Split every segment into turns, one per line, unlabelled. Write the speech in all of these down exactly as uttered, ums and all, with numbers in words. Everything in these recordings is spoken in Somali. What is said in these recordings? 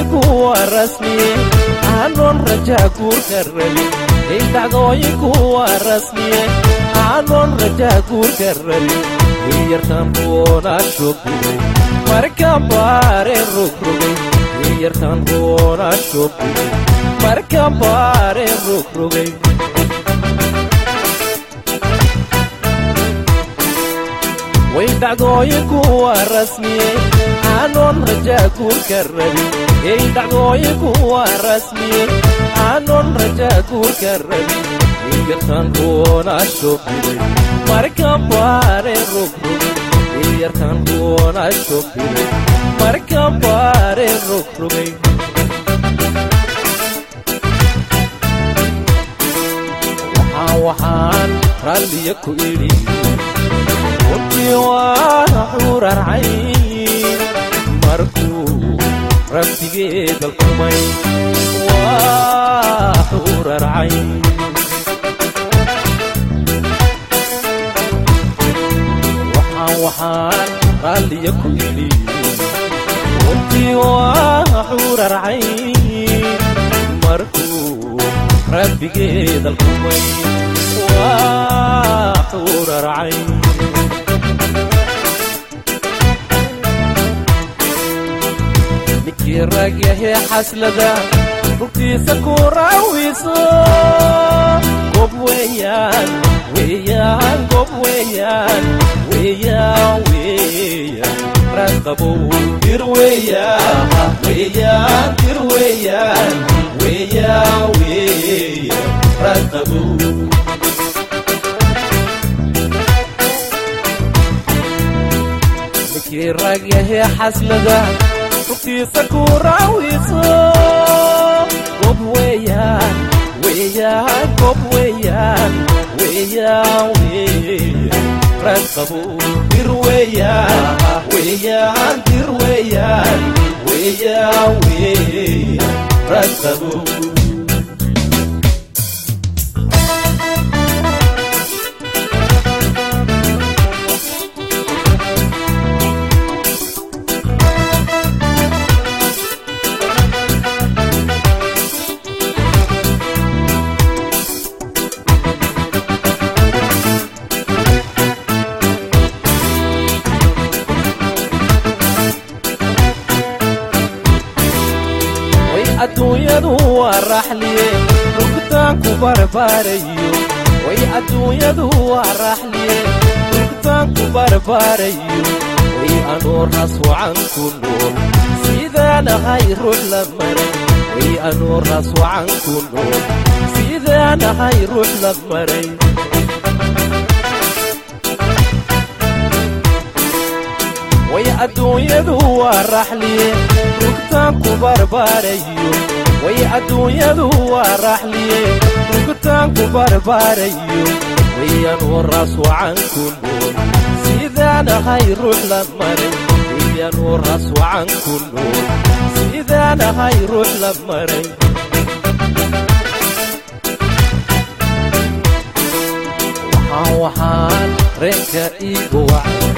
dhacdooyinku waa rasmi aanon raja guur karrabi ay dhacdooyinku waa rasmi aanon raja guur karrabi yartan roona shubay marka baare rugrugay yartan roona shubay marka baare rugrugay way dhacdooyinku waa rasmi aanon raja guur karrabi ay dhacdooyinku waa rasmi aanon raja guur karrabi yartan roona shubay marka baare rugrugay yartan roona shubay marka baare rugrugay waxaan raalliya ku idhi وأنا حور العين مركو ربتي القمي وحور العين وحان وحان غالي يكويلي وانتي وحور العين مركو ربتي القمي وحور العين يراجيه حسلدا ركتي سكورا ويسو قب ويان ويان قب ويان ويان ويان رقبو دير ويان ويان دير ويان ويان ويان رقبو يراجيه حسلدا ركتي سكورا ويسو قب ويان ويان قب ويان ويان ويان رقبو دير ويان ويان دير ويان ويان ويان رقبو adduunyadu waa raaxliye rugtaanku barbaarayo way adduunyadu waa raaxliye rugtaanku barbaarayo way anoo ras wacan ku nool sidaan ahay ruux la maray way anoo ras wacan ku nool sidaan ahay ruux la maray way adduunyadu waa raaxliye rugtaanku barbaarayo way adduunyadu waa raaxliye rugtaanku barbaarayo way anoo ras wacan ku nool sidaan ahay ruux la maray way anoo ras wacan ku nool sidaan ahay ruux la maray waxaan waxaan reenka iigu wacan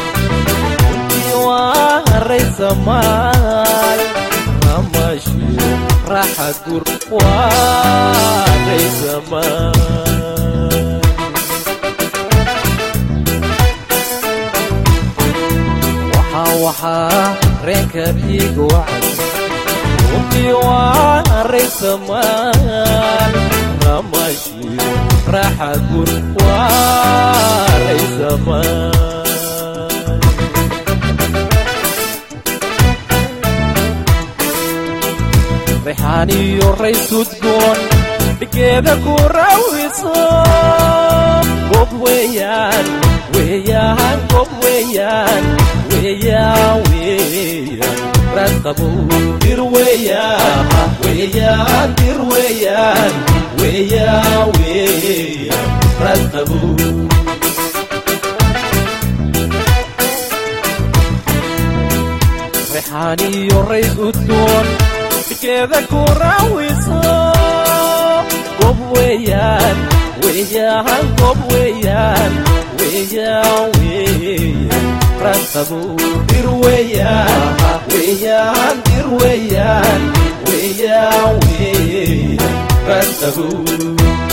رئيس مال رمشي راح أدور ورئيس مال وحا وحا ركب يقعد وفي ورئيس مال رمشي راح أدور ورئيس مال ريحاني والريس تقول بكذا كورا ويصاب قب ويان ويان قب ويان ويان ويان رقبو دير ويان ويان دير ويان ويان ويان رقبو ريحاني والريس تقول كذا كورا ويصاب قب ويان ويان قب ويان ويان ويان رتبو درويان ويان درويان ويان ويان رتبو